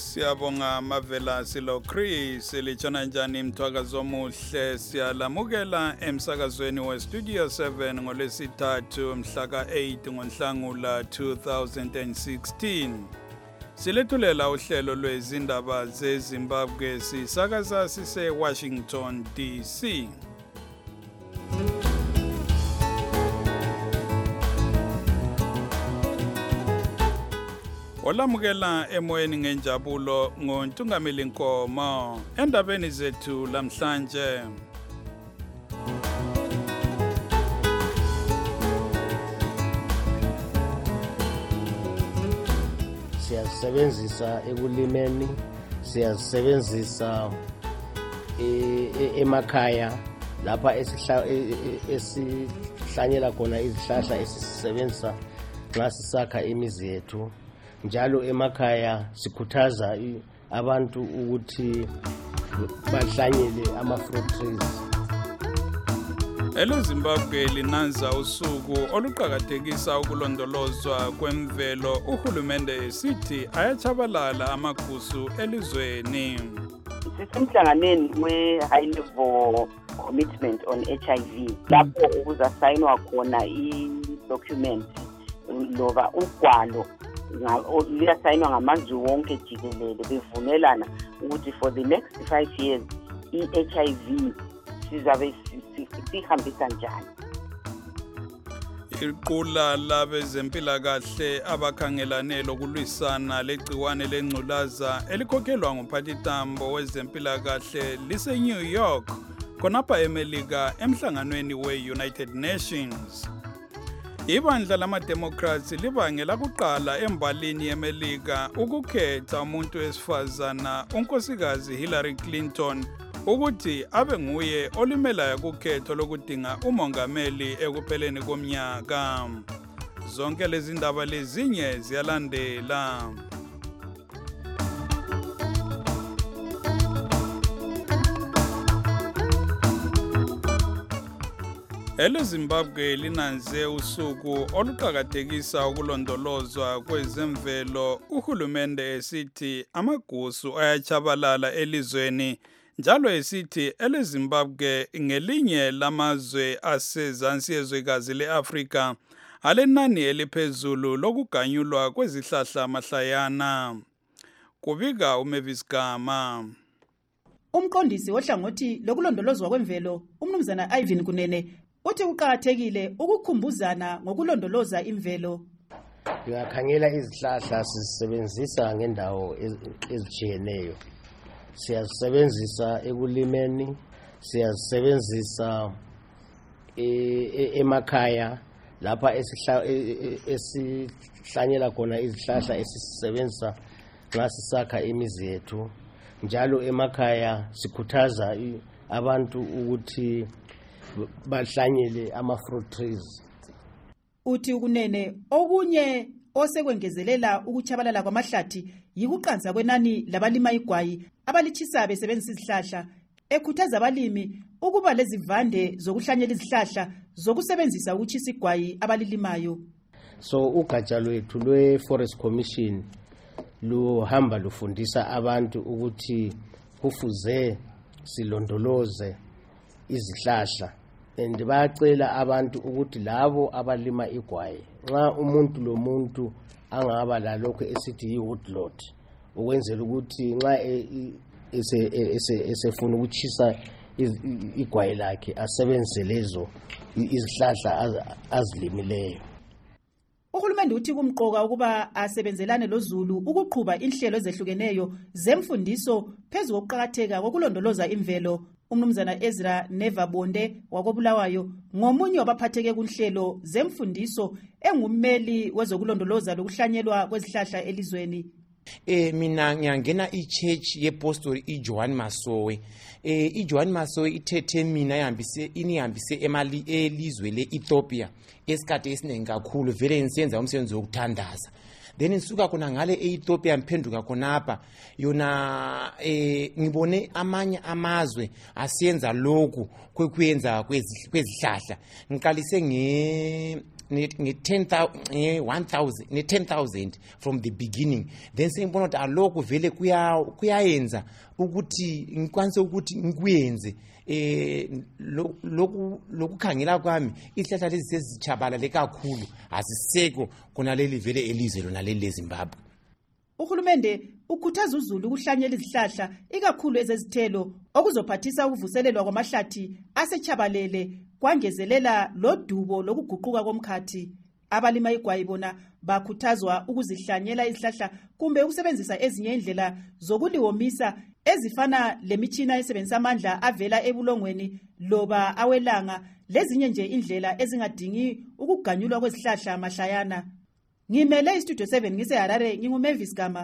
Siyabonga Mavela Silo Chris lichana njani mthwakazo omuhle siyalamukela emsakazweni we Studio 7 ngolwesithathu mhla ka8 ngoNhlangula 2016. Silethulela uhlelo lwezindaba zeZimbabwe sisakaza sise Washington DC. Olamukela emoyeni ngenjabulo ngoNtungameli Nkomo endabeni zethu lamhlanje. Siyasebenzisa ekulimeni, siyasebenzisa emakhaya lapha esihlanyela khona izihlahla esisebenzisa nxa sisakha imizi yethu. Njalo emakhaya sikhuthaza abantu ukuthi bahlanyele ama-fruit trees. ELeZimbabwe linanza usuku oluqhakathekisa ukulondolozwa kwemvelo. Uhulumende esithi ayachabalala amagusu elizweni. Sisemhlanganeni we-high level commitment on HIV lapho ukuzasayinwa khona i-document loba ugwalo liyasayinwa ngamazwe wonke jikelele bevumelana ukuthi for the next 5 years i-HIV sizabe sihambisa njani. Iqula labezempilakahle abakhangelane lokulwisana legciwane lengculaza elikhokhelwa ngumphathitambo wezempilakahle lise-New York khonapha eMelika emhlanganweni we-United Nations. Ibandla lama-Democrats libangela kuqala embalini yeMelika ukukhetha umuntu wesifazana unkosikazi Hillary Clinton ukuthi abe nguye olimelayo kukhetho lokudinga umongameli ekupheleni komnyaka. Zonke lezi ndaba lezinye ziyalandela. ELeZimbabwe linanze usuku oluqhakathekisa ukulondolozwa kwezemvelo. Uhulumende esithi amagusu ayachabalala elizweni njalo esithi ELeZimbabwe ngelinye lamazwe asezansi yezwekazi leAfrika alenani eliphezulu lokuganyulwa kwezihlahla mahlayana. Kubika uMavis Gama. Umqondisi wohlangothi lokulondolozwa kwemvelo umnumzana Ivan Kunene uthi kuqhakathekile ukukhumbuzana ngokulondoloza imvelo. Ngiyakhangela izihlahla sisebenzisa ngendawo ezijiyeneyo. Siyasebenzisa ekulimeni, siyasebenzisa emakhaya lapha esihlanyela khona izihlahla esisebenzisa nxa sisakha imizi yethu. Njalo emakhaya sikhuthaza abantu ukuthi bahlanyele ama-fruit trees. Uthi Kunene okunye osekwengezelela ukuchabalala kwamahlathi yikuqanza kwenani labalima igwayi abalichisa besebenzisa izihlahla, ekhuthaza abalimi ukuba lezivande zokuhlanyela izihlahla zokusebenzisa ukuchisa igwayi abalilimayo. So ugatsha lwethu lwe-Forest Commission luhamba lufundisa abantu ukuthi kufuze silondoloze izihlahla, and bayacela abantu ukuthi labo abalima igwayi nxa umuntu lomuntu angaba lalokho esithi yi-woodlot ukwenzela ukuthi nxa esefuna ukuchisa igwayi lakhe asebenzise lezo izihlahla azilimileyo. Uhulumende uthi kumqoka ukuba asebenzelane loZulu ukuqhuba inhlelo ezehlukeneyo zemfundiso phezu kokuqhakatheka kokulondoloza imvelo. Umnumzana Ezra Nevabonde wakobulawayo ngomunye wabaphatheke kunhlelo zemfundiso engummeli wezokulondoloza lokuhlanyelwa kwezihlahla elizweni. Mina ngiyangena ichurch yePostoli iJohn Masowe. iJohn Masowe ithethe mina inihambise elizwe leEthiopia esikhathi esiningi kakhulu vele ngisenza umsebenzi wokuthandaza. Then nisuka khona ngale eEthiopia ngiphenduka khonapha yona ngibone amanye amazwe asiyenza lokhu kwekuyenza kwezihlahla. Ngiqalise ne-10,000 from the beginning, then sengibona ukuthi alokhu vele kuyayenza ukuthi ngikwanise ukuthi ngikuyenze lokukhangela kwami ihlahla lezi sezichabalale kakhulu aziseko kunaleli vele elizwe lona leli leZimbabwe. Uhulumende ukhuthaza uZulu ukuhlanyela izihlahla ikakhulu ezezithelo okuzophathisa ukuvuselelwa kwamahlathi asechabalele kwangezelela lodubo lokuguquka komkhathi. Abalima igwayi bona bakhuthazwa ukuzihlanyela izihlahla kumbe ukusebenzisa ezinye indlela zokuliwomisa ezifana lemitshina esebenzisa amandla avela ebulongweni loba awelanga lezinye nje indlela ezingadingi ukuganyulwa kwezihlahla mahlayana. Ngimele istudio 7 ngiseHarare nginguMavis Gama.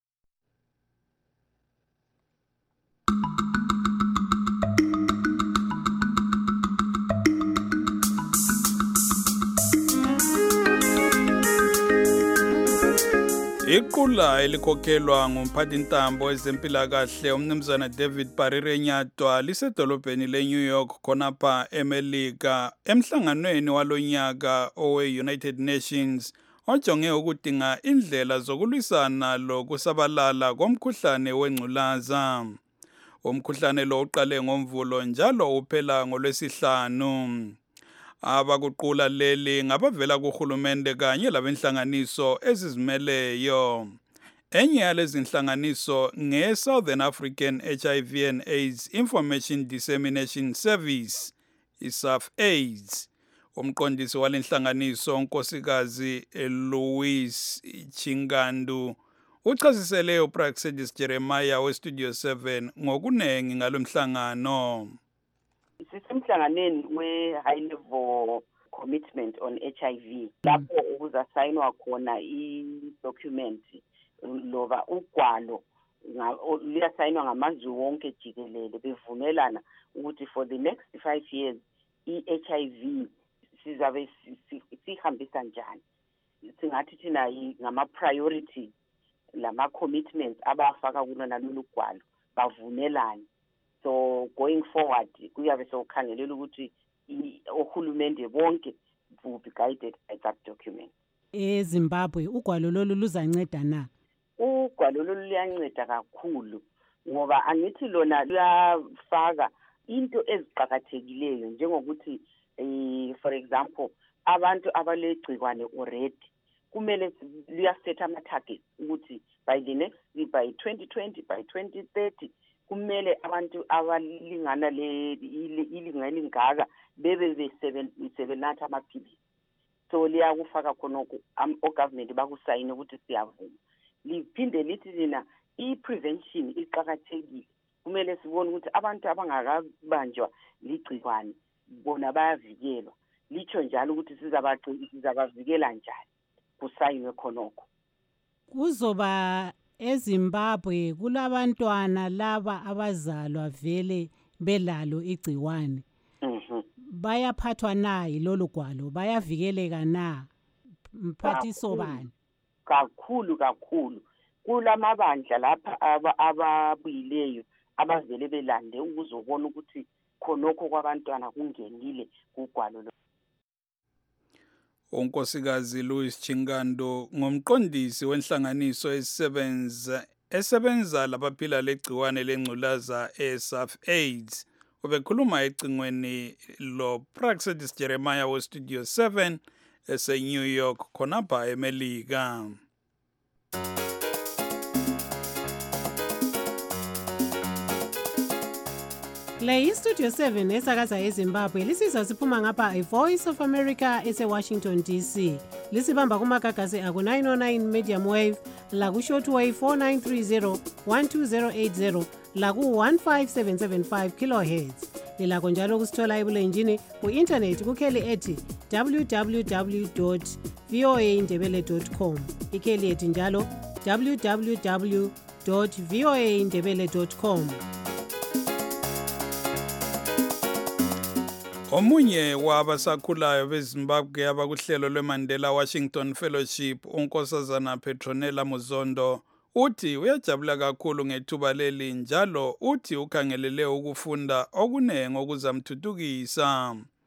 Iqula elikhokhelwa ngumphathintambo wezempilakahle umnumzana David Parirenyatwa lisedolobheni leNew York khonapha eMelika emhlanganweni walonyaka owe-United Nations ojonge ukudinga indlela zokulwisana lokusabalala komkhuhlane wengculaza. Umkhuhlane lo uqale ngoMvulo njalo uphela ngoLwesihlanu. Abakuqula leli ngabavela kuhulumende kanye labenhlanganiso ezizimeleyo. Enye yalezi nhlanganiso nge-Southern African HIV and AIDS Information Dissemination Service, ISAF-AIDS. Umqondisi walenhlanganiso unkosikazi Louise Chingandu uchazisele uPraxedis Jeremiah weStudio 7 ngokunengi ngalomhlangano. Sisemhlanganeni we-high level commitment on HIV lapho ukuzasayinwa khona i-document loba ugwalo liyasayinwa ngamazwe wonke jikelele bevumelana ukuthi for the next 5 years i-HIV sizabe sihambisa njani. Singathi thina ngama-priority lama-commitments abafaka kulona lolu gwalo bavumelane. So going forward kuyabe sokukhangelela ukuthi ohulumende bonke will be guided by that document. eZimbabwe ugwalo lolu luzanceda na? Ugwalo lolu luyanceda kakhulu ngoba angithi lona luyafaka into eziqhakathekileyo njengokuthi for example abantu abalegcikwane already kumele luyasetha ama-targets ukuthi by 2020 by 2030 kumele abantu abalingana ilinga elingaka bebe besebenatha amaphilisi. So liyakufaka khonoko o-government bakusayine ukuthi siyavuma. Liphinde lithi lina i-prevention iqhakathekile. Kumele sibone ukuthi abantu abangakabanjwa ligcikwane bona bayavikelwa. Licho njalo ukuthi sizabavikela njani kusayinwe khonoko. Kuzoba eZimbabwe kulabantwana laba abazalwa vele belalo igciwane. Bayaphathwa na yilolu gwalo, bayavikeleka na? Mphathiso bani? Kakhulu kulamabandla lapha ababuyileyo abavele belande ukuzobona ukuthi khonokho kwabantwana kungenile kugwalo lo. Unkosikazi Louise Chingandu ngumqondisi wenhlanganiso esebenza labaphila legciwane lengculaza eSAF-AIDS. Ubekhuluma ecingweni loPraxedis Jeremiah weStudio 7 eseNew York khonapha eMelika. Le iStudio 7 esakaza eZimbabwe lisiza siphuma ngapha iVoice of America eseWashington DC. Lisibamba kumagagasi aku 909 medium wave, laku shortwave 4930 12080, laku 15775 kilohertz. Lilakho njalo kusithola ebulenjini ku-internet kukheli ethi www.voaindebele.com. Ikheli ethi njalo www.voaindebele.com. Omunye wabasakhulayo beZimbabwe abakuhlelo lweMandela Washington Fellowship unkosazana Petronella Muzondo uthi uyajabula kakhulu ngethuba leli njalo uthi ukhangelele ukufunda okunengi okuzamthuthukisa.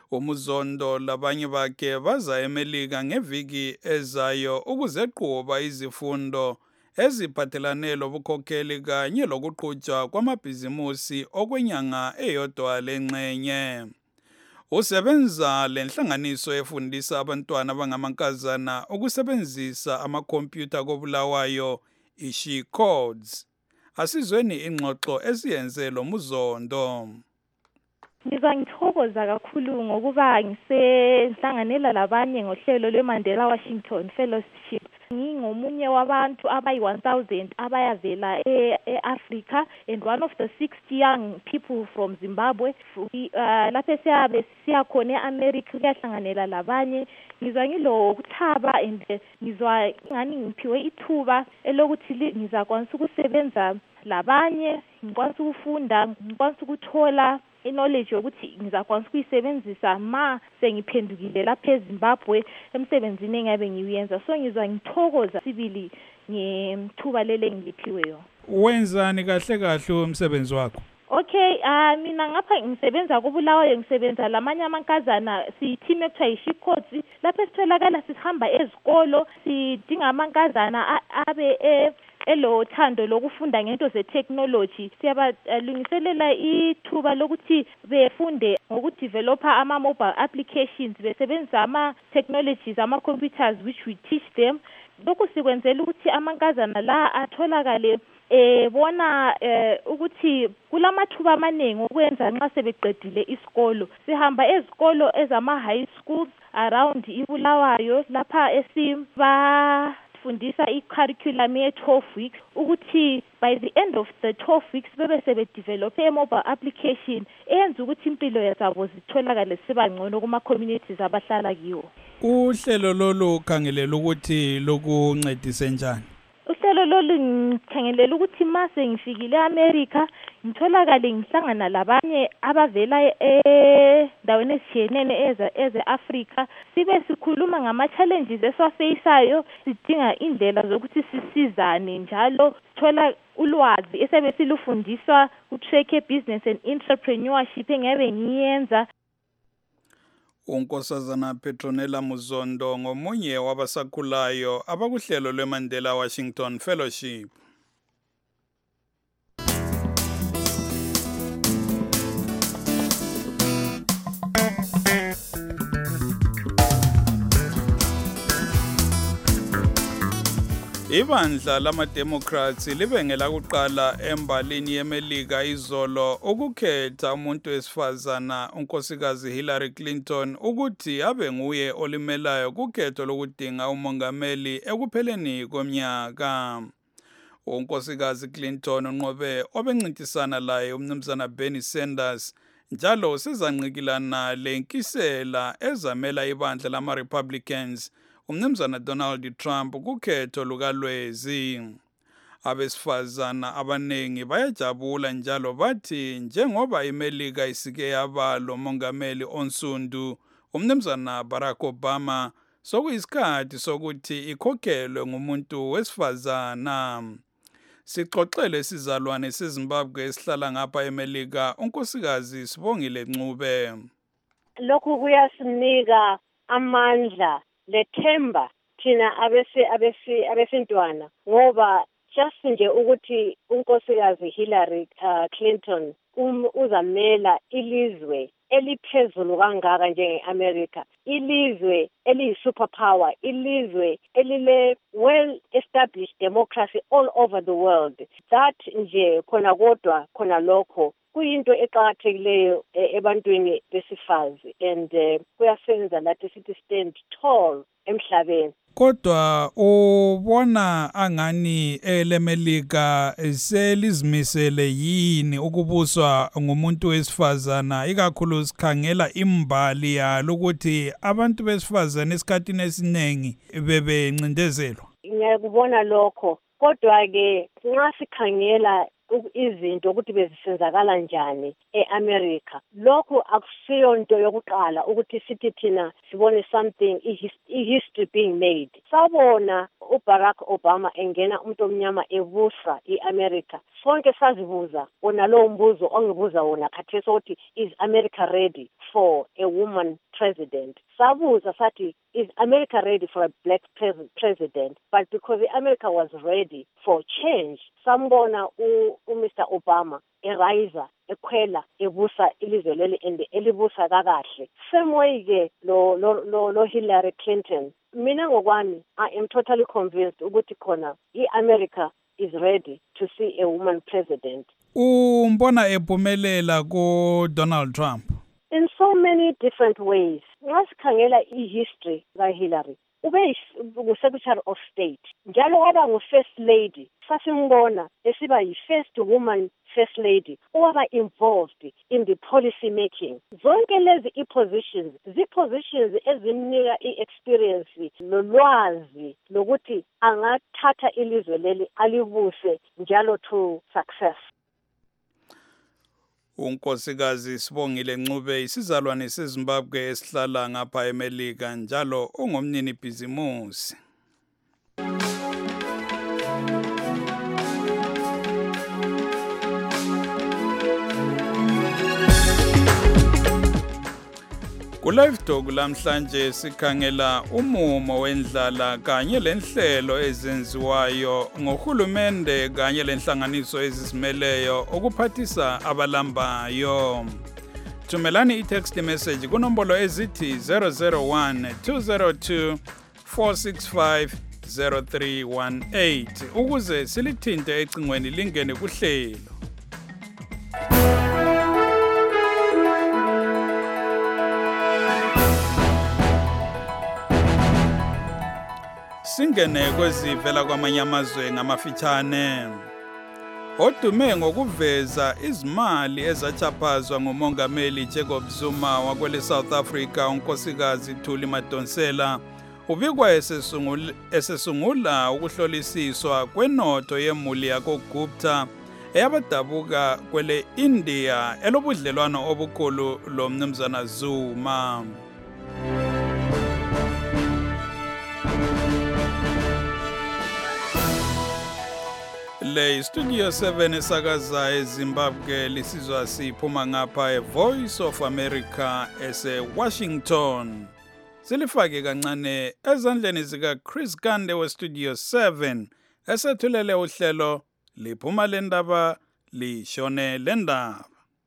uMzondo labanye bakhe baza eMelika ngeviki ezayo ukuzeqhuba izifundo eziphathelane lobukhokheli kanye lokuqhutshwa kwamabhizimusi okwenyanga eyodwa lengxenye. Usebenza lenhlanganiso efundisa abantwana abangamankazana ukusebenzisa amakhompyutha koBulawayo iShe Codes. Asizweni ingxoxo esiyenze lo Muzondo. Ngizangithokoza kakhulu ngokuba ngisenhlanganela labanye ngohlelo lweMandela Washington Fellowship. Ngingomunye wabantu abayi-1000 abayavela e-Africa and one of the 60 young people from Zimbabwe. Lapho siyakhona e-America kuyahlanganela labanye. Ngizwa ngilokuthaba and ngizwa ngani ngiphiwe ithuba elokuthi ngizakwanisa ukusebenza labanye, ngikwanisa ukufunda, ngikwanisa ukuthola knowledge yokuthi ngizakwanisa ukuyisebenzisa ma sengiphendukile lapha eZimbabwe emsebenzini engabe ngiyenza. So ngizwa ngithokoza sibili ngethuba lele ngiliphiweyo. Wenzani kahle umsebenzi wakho? Okay, mina ngapha ngisebenza kuBulawayo, ngisebenza lamanye amankazana si-team ekuthiwa yi-She Codes. Lapho sitholakala sihamba ezikolo sidinga amankazana abe elo thando lokufunda ngento ze-technology. Siyabalungiselela ithuba lokuthi befunde ngokudevelopa ama-mobile applications besebenzisa ama-technologies, ama-computers which we teach them. Lokhu sikwenzela ukuthi amankazana la atholakale bona ukuthi kulamathuba amaningi okwenza nxa sebeqedile isikolo. Sihamba ezikolo ezama-high schools around iBulawayo lapha fundisa i-curriculum ye-12 weeks ukuthi by the end of the 12 weeks bebe sebedevelope a-mobile application eyenza ukuthi impilo zabo zitholakale sibangcono kuma-communities abahlala kiwo. Uhlelo lolu khangelela ukuthi lokuncedise njani? Uhlelo lolu ngikhangelela ukuthi mase ngifikile eAmerica ngitholakale ngihlangana labanye abavela endaweni ezitshiyenene eze-Africa, sibe sikhuluma ngama-challenges esiwafaceayo, sidinga indlela zokuthi sisizane njalo sithola ulwazi esebe silufundiswa ku-track business and entrepreneurship engabe ngiyenza. uNkosazana Petronella Muzondo ngomunye wabasakhulayo abakuhlelo lweMandela Washington Fellowship. Ibandla lama-Democrats libengela kuqala embalini yeMelika izolo ukukhetha umuntu wesifazana unkosikazi Hillary Clinton ukuthi abe nguye olimelayo kukhetho lokudinga umongameli ekupheleni komnyaka. Unkosikazi Clinton unqobe obencintisana laye umnumzana Bernie Sanders njalo sezanqikilana lenkisela ezamela ibandla lama-Republicans umnumzana Donald Trump kukhetho lukalwezi. Abesifazana abanengi bayajabula njalo bathi njengoba iMelika isike yaba lo mongameli onsundu umnumzana Barack Obama sokuyisikhathi sokuthi ikhokhelwe ngumuntu wesifazana. Sixoxele sizalwane seZimbabwe esihlala ngapha eMelika unkosikazi Sibongile Ncube. Lokhu kuyasinika amandla lethemba thina abesintwana ngoba just nje ukuthi unkosikazi Hillary Clinton uzamela ilizwe eliphezulu kangaka njenge-America, ilizwe eliyi-superpower, ilizwe elile well-established democracy all over the world. That nje khona lokho kuyinto eqakathekileyo ebantwini besifazi and kuyasenza lathi sithi stand tall emhlabeni. Kodwa ubona angani eleMelika selizimisele yini ukubuswa ngumuntu wesifazana ikakhulu sikhangela imbali yalo ukuthi abantu besifazana esikhathini esiningi bebencindezelwa? Ngiyakubona lokho, kodwa ke nxa sikhangela izinto ukuthi bezisenzakala njani eAmerica, lokho akusiyo into yokuqala ukuthi sithi thina sibone something history being made. Sabona uBarack Obama engena umuntu omnyama ebusa eAmerica, sonke sazibuza wona lowo mbuzo ongibuza wona khathesi ukuthi is America ready for a woman president? Sabuza sathi, is America ready for a black president? But because America was ready for change, sambona Mr. Obama eraiza ekhwela ebusa ilizwe leli and elibusa kakahle. Same way ke lo Hillary Clinton. Mina ngokwami, I am totally convinced ukuthi khona i-America is ready to see a woman president. Umbona ephumelela ku Donald Trump In so many different ways. Ngasikhangela i-history kaHillary. Ube Secretary of State. Njalo waba ngu-First Lady. Sasimbona esiba yi-first woman First Lady. Waba involved in the policy making. Zonke lezi i-positions, zi-positions ezimnika i-experience nolwazi lokuthi angathatha ilizwe leli alibuse njalo to success. unkosikazi Sibongile Ncube isizalwane seZimbabwe esihlala ngapha eMelika njalo ungumnini bhizimusi. Kulive Talk lamhlanje sikhangela umumo wendlala kanye lenhlelo ezenziwayo ngohulumende kanye lenhlanganiso ezizimeleyo okuphathisa abalambayo. Thumelani i-text message kunombolo ezithi 001 202 465 0318 ukuze silithinte ecingweni lingene kuhlelo. Singene kwezivela kwamanye amazwe ngamafitshane. Odume ngokuveza izimali ezachaphazwa ngumongameli Jacob Zuma wakwele South Africa unkosikazi Thuli Madonsela ubikwa esesungula ukuhlolisiswa kwenotho yemuli yakoGupta eyabadabuka kwele India elobudlelwano obukhulu lomnumzana Zuma. Le Studio 7 esakaza eZimbabwe lisizwa siphuma ngapha eVoice of America ese-Washington. Silifake kancane ezandleni zika Chris Kande weStudio 7 esethulele uhlelo liphuma lendaba lishone lendaba.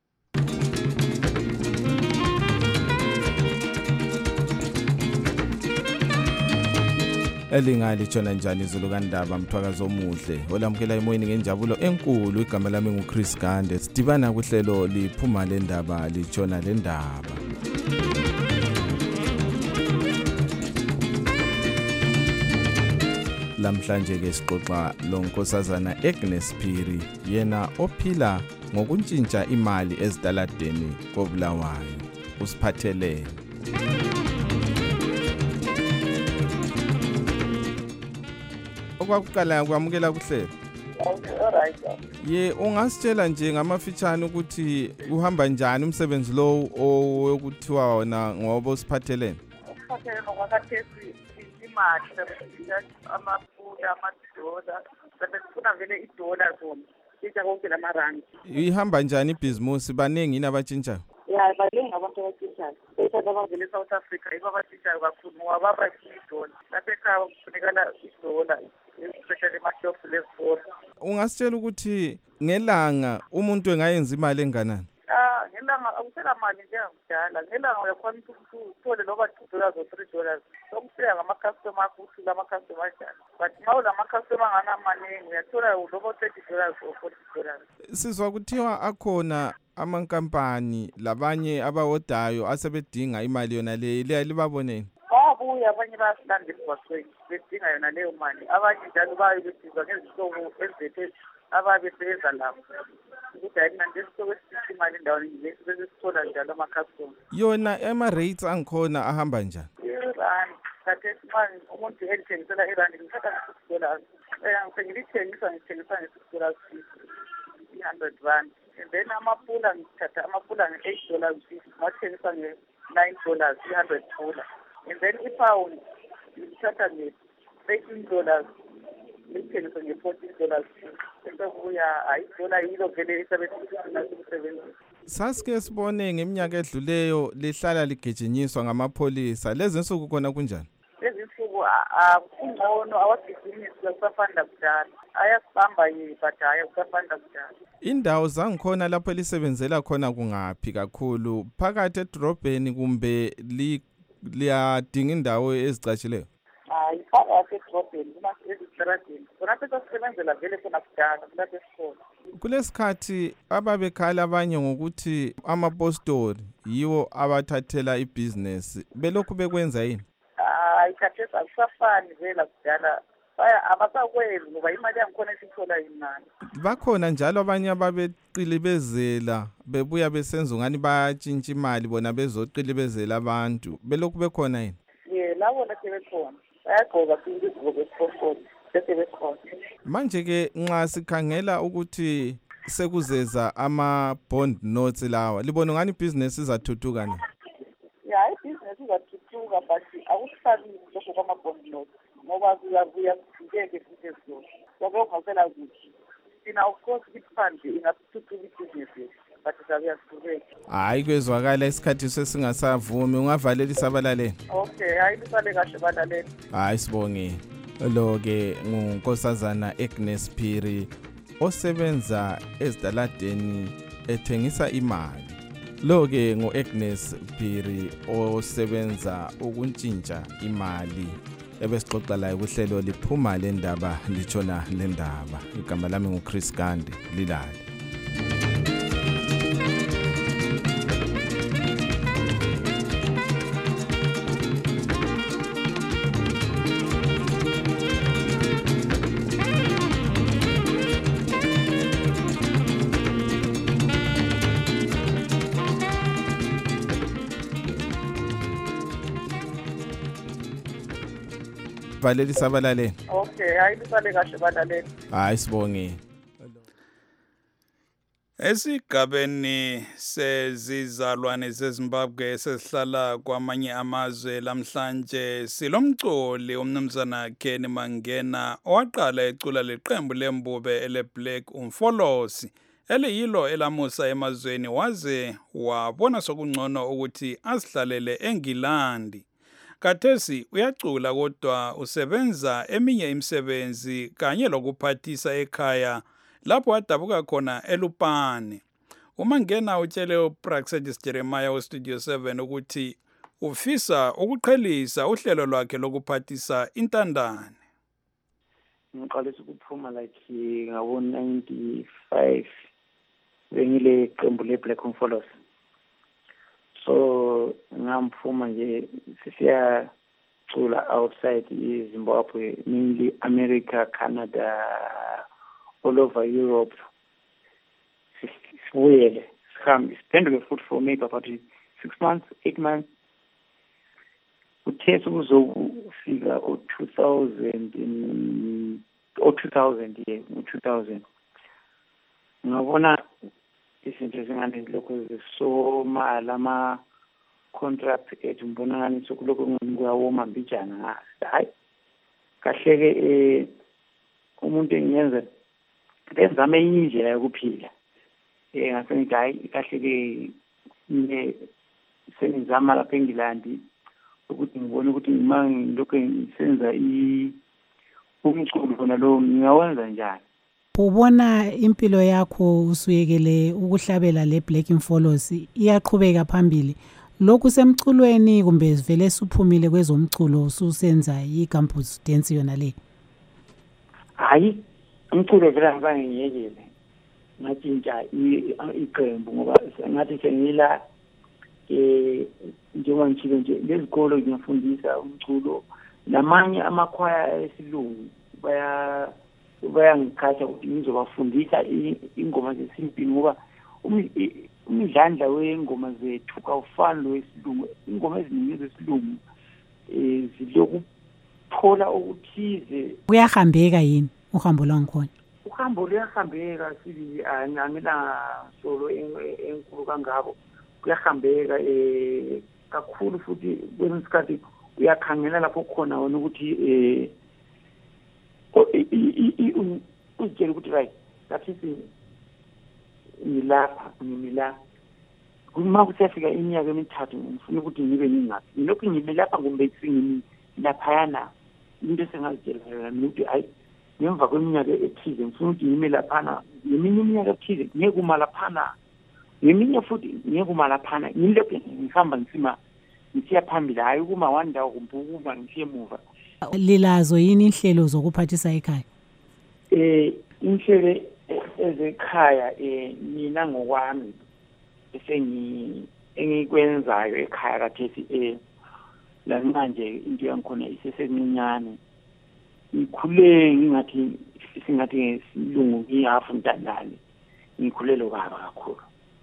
Elingali tshona njani izulu kaNdaba mthwakazo omuhle olamukela emoyeni ngenjabulo enkulu igama lami nguChris Gande sidibana kuhlelo liphuma lendaba litshona lendaba. Lamhlanje ke sixoxa lonkosazana Agnes Phiri yena ophila ngokuntshintsha imali ezitaladeni koBulawayo usiphathelele. Okwakukala kwamukela kuhlelo. Alright. Ye ungasitshela nje ngamafitshane ukuthi uhamba njani umsebenzi lo okuthiwa wona ngoba usiphathelene. Ukuphathelene ngokwakathesi imali amapula amadola sebefuna vele idola zonaitsha konke lamarandi. Ihamba njani ibhizimusi baningi inabatshintshayo? Ya baningi abantu abatshintshayo. Bese abavele South Africa iba abatshintshayo kakhulu ngoba baba idola. Lapha ekhaya kufunekala idola. Especially my level. Ungasitshela ukuthi ngelanga umuntu engayenza imali enganani? Ngelanga akusela mali njengakudala. Ngelanga uyakhona ukuthole loba $2 or $3. Sokuseya ngama-customer ukuthi lama-customer njani. But ma ulama-customer nganamanengi uyathola loba $30 or $40. Sizwa kuthiwa akhona amankampani labanye abawodayo asebedinga imali yona le libaboneni. Babuya abanye bayasilanda ebhasweni bedinga yona leyo mali. Abanye njalo bayibesizwa ngezihlobo ezethe ababesebenza lapho. Ukuthi ayina nje isihlobo esithi imali endaweni besithola njalo ama-customer. Yona ama-rates angikhona ahamba njani? Irandi. Khathesi manje umuntu elithengisela irandi ngithatha $6. Ngithengisa nge$6 $100. And then amapula ngithatha amapula nge$8 ngathengisa nge$9 $100. And then ipound ngithatha nge$13 lithengise nge$14 bese kuya ayidola yilo vele isebenzisa. Sasike sibone ngeminyaka edluleyo lihlala ligejinyiswa ngamapholisa. Lezi nsuku khona kunjani? Lezi nsuku kungcono awagijimisi kusafanda kudala. Ayasibamba but hayi kusafanda kudala. Indawo zangikhona lapho elisebenzela khona kungaphi kakhulu? Phakathi edrobheni kumbe liyadinga indawo ezicatshileyo? Phakathi edrobheni ezitradini. Khona sesibenzela vele khona kudala kulapho esikhona. Kulesikhathi ababekhala abanye ngokuthi amapostori yiwo abathathela ibhizinesi. Belokhu bekwenza yini? Ikhathesi akusafani vela kudala. Abasakwenzi ngoba imali yangikhona esithola imali. Bakhona njalo abanye ababeqilibezela bebuya besenza ngani bayatshintsha imali bona bezoqilibezela abantu. Belokhu bekhona yini? Labo sebekhona. Bayagqoka izigqoko esifoshoni bese bekhona. Manje ke nxa sikhangela ukuthi sekuzeza ama-bond notes lawa, libona ngani ibhizinesi izathuthuka ni? Ibhizinesi izathuthuka but akusabili lokho kwama-bond notes ngoba kuyabuya kudingeke futhi ezolo. Ngoba ungasela kuthi thina of course ifund ingathuthuka ibhizinesi but isabuya siqhubeke. Hayi kwezwakala isikhathi sesingasavumi, ungavalelisa abalaleli. Okay, hayi lisale kahle balaleli. Hayi sibonge. Lo-ke ngunkosazana Agnes Phiri osebenza ezitaladeni ethengisa imali. Lo-ke ngu-Agnes Phiri osebenza ukuntshintsha imali. Ebesixoxa laye kuhlelo liphuma le ndaba litshona le ndaba. Igama lami nguChris Gande, lilale. Valelisa abalaleli. Okay, hayi lisale kahle balaleli. Hayi sibonge. Esigabeni sezizalwane zeZimbabwe sesihlala kwamanye amazwe lamhlanje silomculi umnumzana Kenny Mangena owaqala ecula leqembu lembube eleBlack Umfolosi eliyilo elamusa emazweni waze wabona sokungcono ukuthi asihlalele eNgilandi. Kathesi uyacula kodwa usebenza eminye imisebenzi kanye lokuphathisa ekhaya lapho wadabuka khona eLupane. Umangena utshele uPraxedis Jeremiah weStudio 7 ukuthi ufisa ukuqhelisa uhlelo lwakhe lokuphathisa intandane. Ngiqalisa ukuphuma ngabo 95 bengile qembu leBlack Umfolosi. So ngamphuma nje sisiyacula outside Zimbabwe, mainly America, Canada, all over Europe. Sibuyele siphenduke futhi for maybe about 6 months, 8 months. Uthe sekuzofika 2000 ngabona izinto ezingane lokho zisomala ama-contract ethu ngibona ngani sokulokho kuyawoma mbijana. Hayi kahle-ke umuntu engiyenza benzame enye indlela yokuphila. Ngase ngithi hayi kahle-ke sengizama lapha eNgilandi ukuthi ngibone ukuthi uma ngilokhu ngisenza umculo khona lo ngiyawenza njani. Ubona impilo yakho usuyekele ukuhlabela leBlack Umfolosi iyaqhubeka phambili lokhu semculweni kumbe vele suphumile kwezomculo ususenza icampus dance yona le? Hayi umculo vele ngibanga ngiyekele ngatshintsha iqembu ngoba ngathi sengila njengoba ngitshilo nje lezikolo ngiyafundisa umculo namanye amakhwaya esilungu bayangikhatha ukuthi ngizobafundisa ingoma zesintu ngoba umdlandla wengoma zethu kawufani lowesilungu. Ingoma eziningi zesilungu zilokuthola okuthize. Kuyahambeka yini uhambo lwangikhona? Uhambo luyahambeka sibili angina solo enkulu kangabo. Kuyahambeka kakhulu futhi kwesikhathi uyakhangela lapho khona wona ukuthi uzitshela ukuthi right ngathi ngilapha ngimila kuma kusefika iminyaka emithathu ngifuna ukuthi ngibe ngingaphi ngilokhu ngime lapha kumbe singimi laphayana into sengazitshela yona ukuthi hayi ngemva kweminyaka ethize ngifuna ukuthi ngime laphana ngeminye iminyaka ethize ngeke kuma laphana ngeminye futhi ngeke kuma laphana ngilokhu ngihamba ngisiya phambili hayi kuma wandawo kumbe ukuba ngisiye emuva. Lilazo yini inhlelo zokuphathisa ekhaya? Inhlelo ezekhaya mina ngokwami engikwenzayo ekhaya kathesi la manje into yangikhona isesencinyane ngikhule singathi ngesilungu ngihafu ntandane ngikhulelo baba kakhulu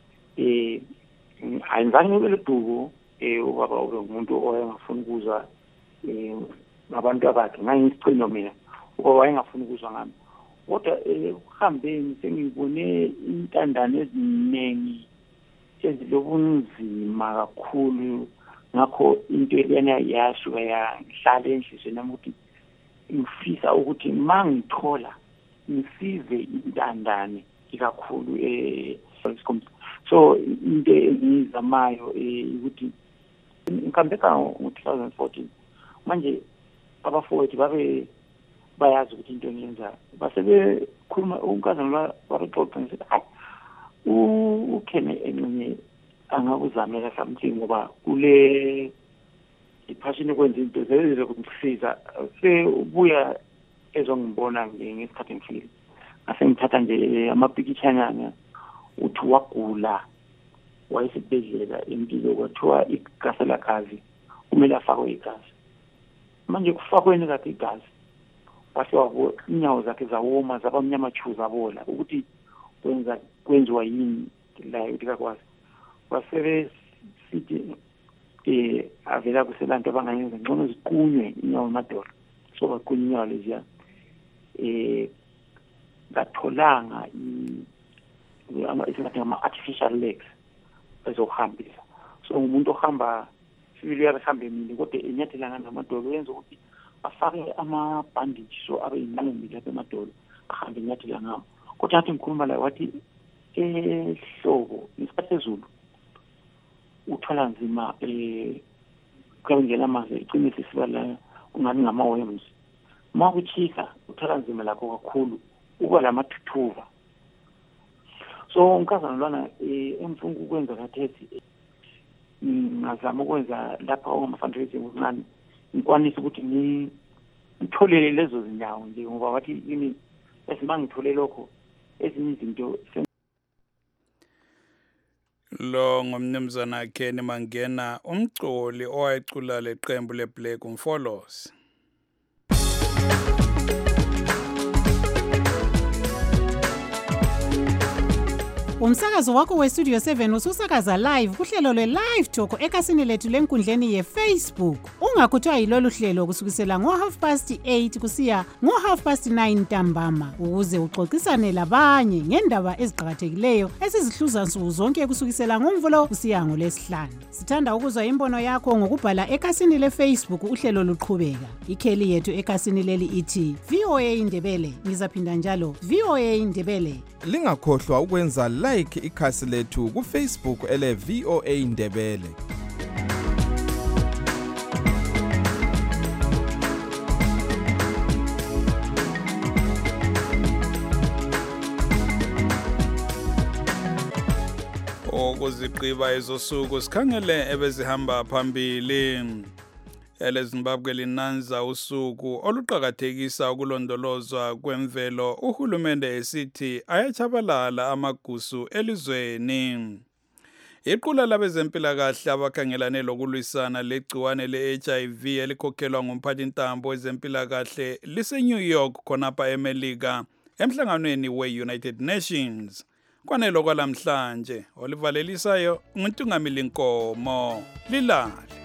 ayizange ngibe leduku ubaba ube umuntu oyengafuni ukuzwa ngabantu abakhe ngangiyisicino mina ubaba wayengafuni ukuzwa ngami kodwa ukuhambeni sengibone intandane eziningi ezilobunzima kakhulu ngakho into lena yashuka yangihlala enhlizweni nami ukuthi ngifisa ukuthi mangithola ngisize intandane ikakhulu so into engizamayo ukuthi ngikambeka ngo-2014 manje abafowethu bayazi ukuthi into engiyenzayo basebekhuluma unkazana babexoxa ngithi hayi ukhene encenye angakuzamela something ngoba kule iphashini kwenza into zezokungisiza ubuya ezongibona ngesikhathi ngifile ngase ngithatha nje amapikitshanyana uthi wagula wayesibhedlela impilo kwathiwa igazi lakazi kumele afakwe igazi manje kufakweni kathi igazi wase inyawo zakhe zawoma zaba mnyama chu zabola ukuthi kwenziwa yini la ukuthi kakwazi wasebe sithi avela kuselanto abangayenza ngcono ziqunywe inyawo emadolo so baqunywa inyawo leziya ngatholanga isingathi ama-artificial legs ezokuhambisa so umuntu ohamba sibili uyahamba emini kodwa enyathelanga namadolo yenza ukuthi afake amabhandage so abe yiningi lapha emadolo ahambe enyathela ngawo kodwa athi ngikhuluma la wathi ehlobo isikhathi sezulu uthola nzima kungena amanzi iqinisi sibala ungani ngama-worms uma kuchisa uthola nzima lakho kakhulu uba lamathuthuva so unkazana lwana engifuna ukwenza kathesi ngazama ukwenza lapha ongama-fundraising okuncane ngikwanisa ukuthi ngitholele lezo zinyawo nje ngoba wathi yini esimba ngithole lokho ezinye izinto lo ngumnumzana Kenny Mangena umculi owayecula leqembu leBlack Umfolozi. Umsakazo wakho weStudio 7 ususakaza live kuhlelo lwe-Live Talk ekasini lethu lenkundleni ye-Facebook. Ungakhuthwa yilolu hlelo kusukisela ngo-8:30 kusiya ngo-9:30 ntambama ukuze uxoxisane labanye ngendaba eziqhakathekileyo esizihluza nsuku zonke kusukisela ngoMvulo kusiya ngoLwesihlanu. Sithanda ukuzwa imbono yakho ngokubhala ekasini le-Facebook uhlelo luqhubeka. Ikheli yethu ekasini leli ithi VOA Indebele. Ngizaphinda njalo VOA Indebele. Lingakhohlwa ukwenza like ikhasi lethu kuFacebook ele VOA Indebele. Okuziqiba ezosuku sikhangele ebezihamba phambili. EleZimbabwe linanza usuku oluqhakathekisa ukulondolozwa kwemvelo uhulumende esithi ayachabalala amagusu elizweni. Iqula labezempilakahle abakhangelane lokulwisana legciwane le-HIV elikhokhelwa ngumphathintambo wezempilakahle lise-New York khonapha eMelika emhlanganweni we-United Nations. Kwanelo kwalamhlanje olivalelisayo nguNtungamili Nkomo lilale.